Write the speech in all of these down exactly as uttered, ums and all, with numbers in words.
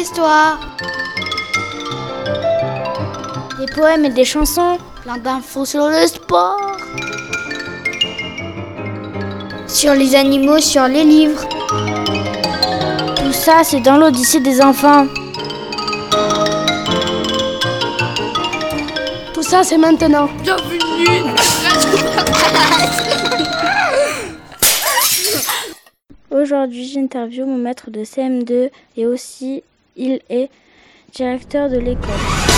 histoires. Des poèmes et des chansons, plein d'infos sur le sport. Sur les animaux, sur les livres. Tout ça, c'est dans l'Odyssée des enfants. Tout ça, c'est maintenant. Bienvenue. Aujourd'hui, j'interviewe mon maître de C M deux et aussi, il est directeur de l'école.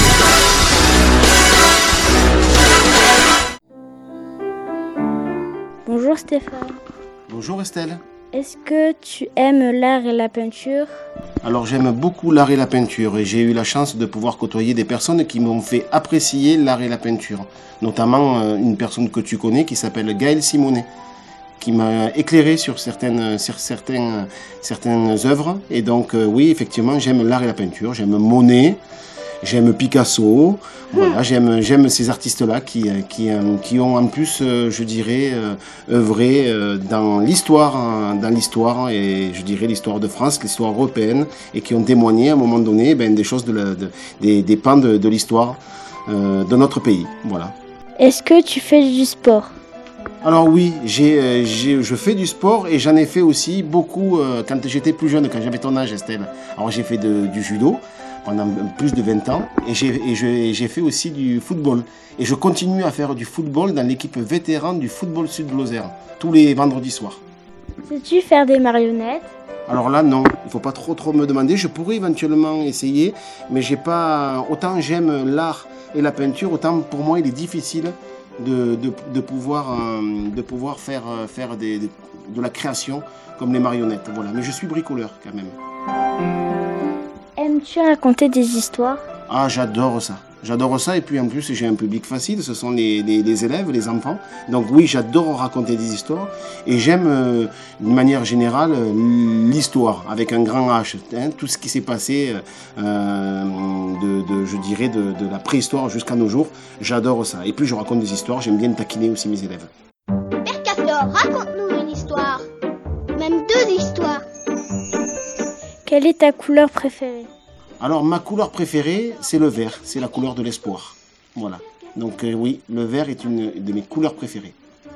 Bonjour Stéphane. Bonjour Estelle. Est-ce que tu aimes l'art et la peinture ? Alors j'aime beaucoup l'art et la peinture et j'ai eu la chance de pouvoir côtoyer des personnes qui m'ont fait apprécier l'art et la peinture. Notamment euh, une personne que tu connais qui s'appelle Gaël Simonet, qui m'a éclairé sur certaines, sur certaines, certaines œuvres. Et donc euh, oui, effectivement, j'aime l'art et la peinture. J'aime Monet, j'aime Picasso. Voilà, j'aime, j'aime ces artistes-là qui, qui, qui ont en plus, euh, je dirais, euh, œuvré euh, dans l'histoire, hein, dans l'histoire, et je dirais l'histoire de France, l'histoire européenne, et qui ont témoigné à un moment donné ben, des choses, de la, de, des, des pans de, de l'histoire euh, de notre pays. Voilà. Est-ce que tu fais du sport ? Alors oui, j'ai, j'ai, je fais du sport et j'en ai fait aussi beaucoup euh, quand j'étais plus jeune, quand j'avais ton âge, Estelle. Alors j'ai fait de, du judo pendant plus de vingt ans et, j'ai, et je, j'ai fait aussi du football. Et je continue à faire du football dans l'équipe vétéran du football Sud-Lozère, tous les vendredis soirs. Sais-tu faire des marionnettes ? Alors là, non, il ne faut pas trop trop me demander. Je pourrais éventuellement essayer, mais j'ai pas. Autant j'aime l'art et la peinture, autant pour moi il est difficile de, de, de, pouvoir, euh, de pouvoir faire, faire des, de, de la création comme les marionnettes. Voilà. Mais je suis bricoleur quand même. Aimes-tu raconter des histoires ? Ah, j'adore ça. J'adore ça et puis en plus j'ai un public facile, ce sont les, les, les élèves, les enfants. Donc oui, j'adore raconter des histoires et j'aime euh, d'une manière générale euh, l'histoire avec un grand H. Hein, tout ce qui s'est passé euh, de, de, je dirais, de, de la préhistoire jusqu'à nos jours, j'adore ça. Et puis je raconte des histoires, j'aime bien taquiner aussi mes élèves. Père Castor, raconte-nous une histoire, même deux histoires. Quelle est ta couleur préférée ? Alors, ma couleur préférée, c'est le vert. C'est la couleur de l'espoir. Voilà. Donc, euh, oui, le vert est une de mes couleurs préférées.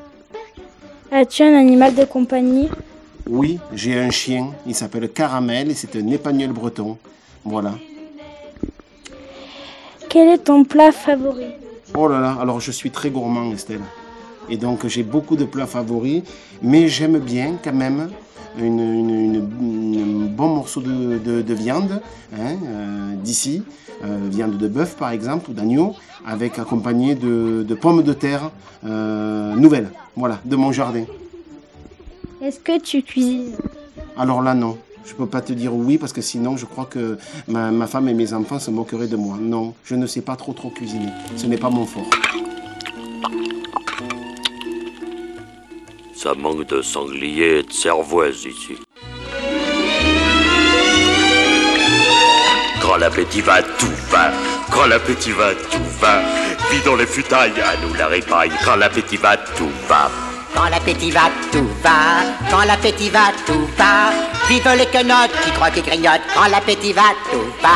As-tu un animal de compagnie ? Oui, j'ai un chien. Il s'appelle Caramel et c'est un épagneul breton. Voilà. Quel est ton plat favori ? Oh là là, alors je suis très gourmand, Estelle. Et donc, j'ai beaucoup de plats favoris. Mais j'aime bien, quand même, Une, une, une, un bon morceau de, de, de viande hein, euh, d'ici, euh, viande de bœuf par exemple ou d'agneau, avec accompagné de, de pommes de terre euh, nouvelles, voilà, de mon jardin. Est-ce que tu cuisines ? Alors là non, je ne peux pas te dire oui parce que sinon je crois que ma, ma femme et mes enfants se moqueraient de moi. Non, je ne sais pas trop trop cuisiner, ce n'est pas mon fort. Ça manque de sanglier et de cervoise ici. Quand l'appétit va, tout va. Quand l'appétit va, tout va. Vidons les futailles, à nous la répaille. Quand l'appétit va, tout va. Quand l'appétit va, tout va. Quand l'appétit va, tout va. Vive les quenottes qui croient qu'ils grignotent. Quand l'appétit va, tout va.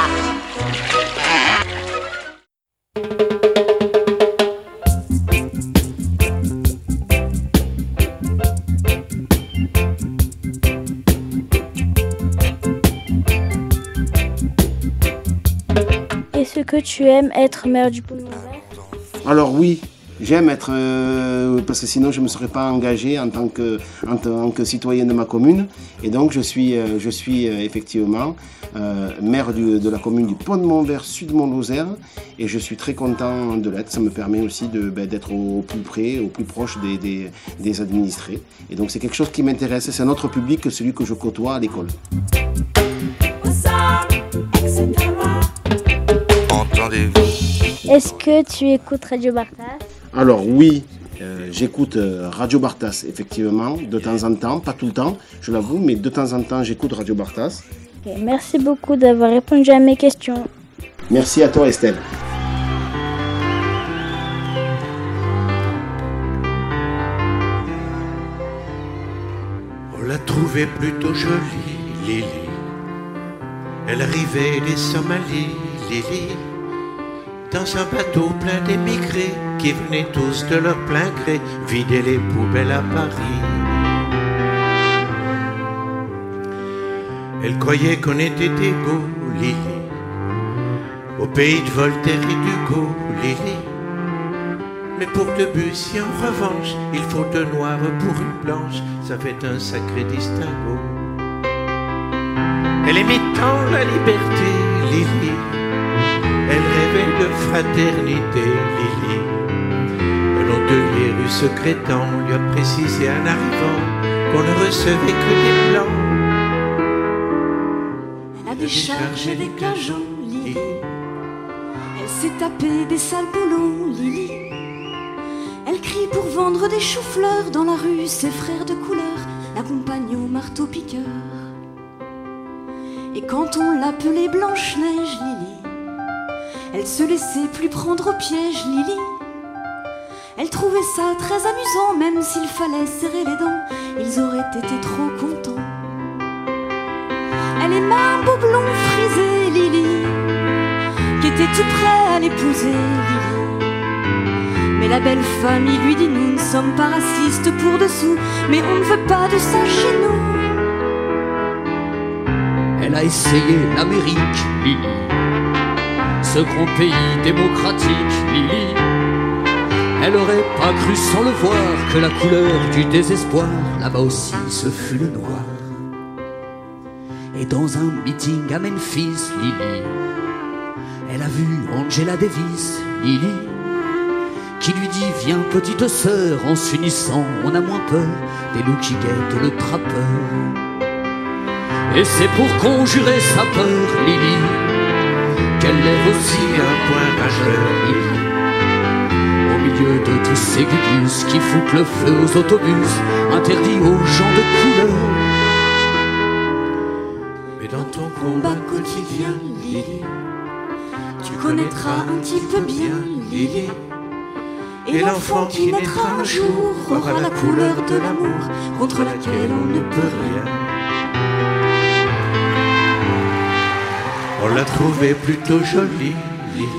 Est-ce que tu aimes être maire du Pont-de-Montvert ? Alors oui, j'aime être, euh, parce que sinon je ne me serais pas engagé en tant que, en tant que citoyen de ma commune. Et donc je suis, euh, je suis euh, effectivement euh, maire du, de la commune du Pont-de-Montvert, Sud-Mont-Lozère. Et je suis très content de l'être. Ça me permet aussi de, ben, d'être au, au plus près, au plus proche des, des, des administrés. Et donc c'est quelque chose qui m'intéresse. C'est un autre public que celui que je côtoie à l'école. Est-ce que tu écoutes Radio Bartas ? Alors oui, euh, j'écoute euh, Radio Bartas, effectivement, de temps en temps, pas tout le temps, je l'avoue, mais de temps en temps j'écoute Radio Bartas. Okay, merci beaucoup d'avoir répondu à mes questions. Merci à toi Estelle. On l'a trouvée plutôt jolie, Lily. Elle arrivait des Somalies, Lily, dans un bateau plein d'émigrés qui venaient tous de leur plein gré vider les poubelles à Paris. Elle croyait qu'on était égaux, Lily, au pays de Voltaire et d'Hugo, Lily. Mais pour Debussy, en revanche, il faut deux noirs pour une blanche, ça fait un sacré distinguo. Elle aimait tant la liberté, Lily. Elle rêvait de fraternité, Lily. Un hôtelier rue Secrétan lui a précisé en arrivant qu'on ne recevait que des blancs. Elle a déchargé des cajots, Lily. Elle s'est tapée des sales boulots, Lily. Elle crie pour vendre des choux-fleurs dans la rue, ses frères de couleur l'accompagnent au marteau-piqueur. Et quand on l'appelait Blanche-Neige, Lily, elle se laissait plus prendre au piège, Lily. Elle trouvait ça très amusant, même s'il fallait serrer les dents, ils auraient été trop contents. Elle aimait un beau blond frisé, Lily, qui était tout prêt à l'épouser, Lily. Mais la belle famille lui dit: nous ne sommes pas racistes pour dessous, mais on ne veut pas de ça chez nous. Elle a essayé l'Amérique, Lily, ce grand pays démocratique, Lily. Elle aurait pas cru sans le voir que la couleur du désespoir, là-bas aussi, ce fut le noir. Et dans un meeting à Memphis, Lily, elle a vu Angela Davis, Lily, qui lui dit: viens petite sœur, en s'unissant on a moins peur des loups qui guettent le trappeur. Et c'est pour conjurer sa peur, Lily, qu'elle lève aussi un point majeur, Lily. Au milieu de tous ces gugus qui foutent le feu aux autobus, interdits aux gens de couleur. Mais dans ton combat quotidien, Lily, tu connaîtras un petit peu bien, Lily. Et l'enfant qui naîtra un jour aura la couleur de l'amour contre laquelle on ne peut rien. On l'a trouvée plutôt jolie, Lily.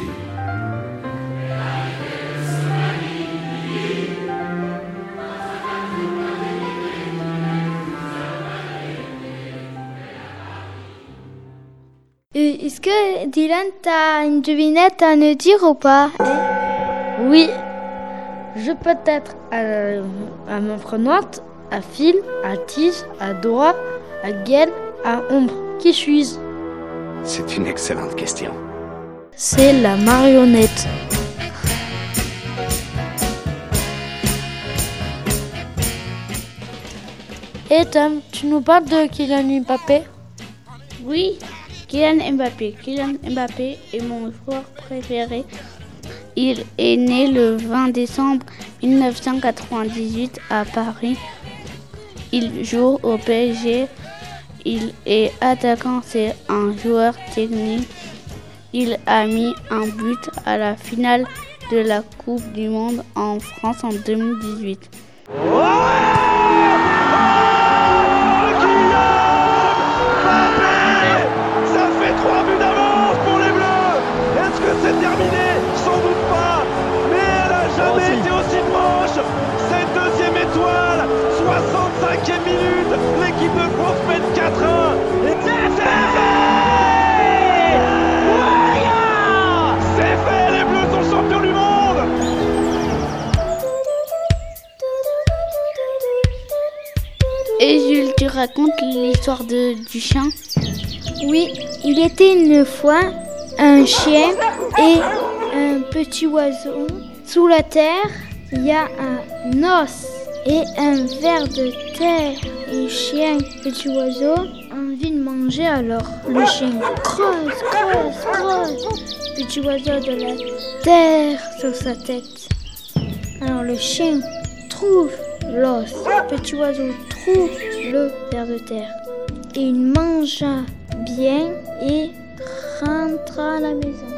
Est-ce que Dylan, t'as une devinette à nous dire ou pas? Oui. Je peux être à, à main prenante, à fil, à tige, à doigt, à gaine, à ombre. Qui suis-je? C'est une excellente question. C'est la marionnette. Et Tom, tu nous parles de Kylian Mbappé? Oui, Kylian Mbappé. Kylian Mbappé est mon joueur préféré. Il est né le vingt décembre mille neuf cent quatre-vingt-dix-huit à Paris. Il joue au P S G. Il est attaquant, c'est un joueur technique. Il a mis un but à la finale de la Coupe du Monde en France en deux mille dix-huit. Oh ça fait trois buts d'avance pour les Bleus. Est-ce que c'est terminé? Sans doute pas. Mais elle n'a jamais oh, si. été aussi proche. Cette deuxième étoile, soixante-cinquième minute, l'équipe de France mène quatre un. Et c'est fait. Voilà. C'est fait, les Bleus sont champions du monde. Et Jules, tu racontes l'histoire de, du chien? Oui, il était une fois un chien et un petit oiseau. Sous la terre, il y a un os et un ver de terre. Et le chien, petit oiseau, a envie de manger alors. Le chien creuse, creuse, creuse. Petit oiseau de la terre sur sa tête. Alors le chien trouve l'os. Petit oiseau trouve le ver de terre. Et il mangea bien et rentra à la maison.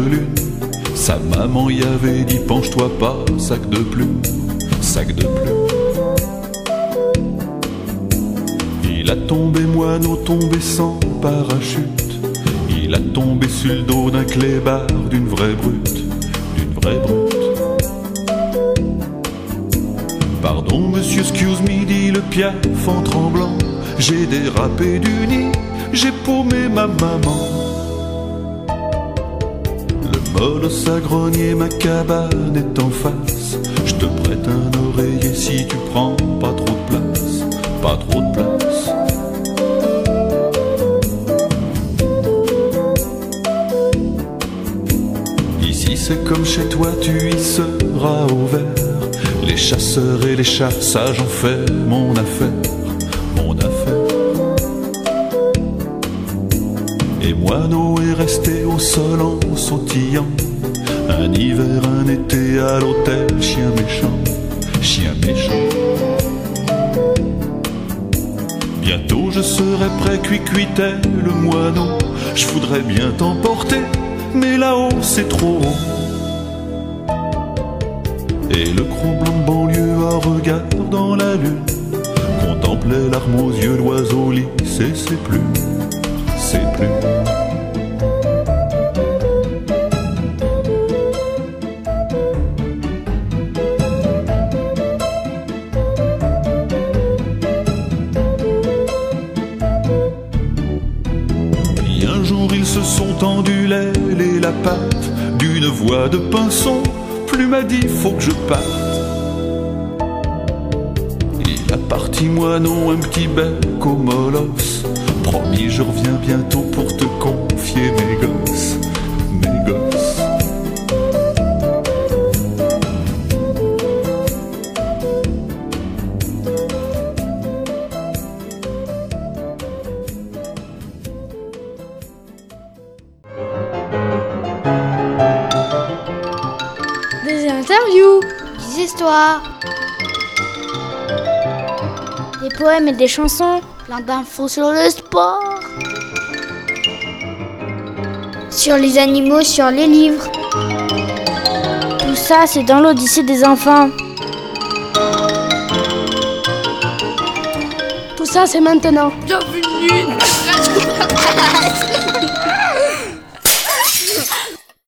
lune. Sa maman y avait dit penche-toi pas, sac de plumes, sac de plumes. Il a tombé moineau, tombé sans parachute. Il a tombé sur le dos d'un clébard, d'une vraie brute, d'une vraie brute. Pardon monsieur, excuse me, dit le piaf en tremblant. J'ai dérapé du nid, j'ai paumé ma maman. Le molosse a grogné, ma cabane est en face. Je te prête un oreiller si tu prends pas trop de place, pas trop de place. Ici c'est comme chez toi, tu y seras au vert. Les chasseurs et les chats, ça j'en fais mon affaire, mon affaire. Et moineau est resté au sol en sautillant. Un hiver, un été à l'hôtel, chien méchant, chien méchant. Bientôt je serai prêt, cuit-cuitait le moineau. Je voudrais bien t'emporter, mais là-haut c'est trop haut. Et le cro blanc de banlieue à regard dans la lune contemplait l'arme aux yeux, l'oiseau lissait ses plumes, ses plumes. Puis un jour ils se sont tendus l'aile et la patte d'une voix de pinson. Plume m'a dit faut que je parte. Il a parti moineau, un petit bec au molosse. Promis je reviens bientôt pour te confier mes gosses, mes gosses. Des interviews, des histoires, des poèmes et des chansons, plein d'infos sur le sport, sur les animaux, sur les livres. Tout ça, c'est dans l'Odyssée des enfants. Tout ça, c'est maintenant. Bienvenue.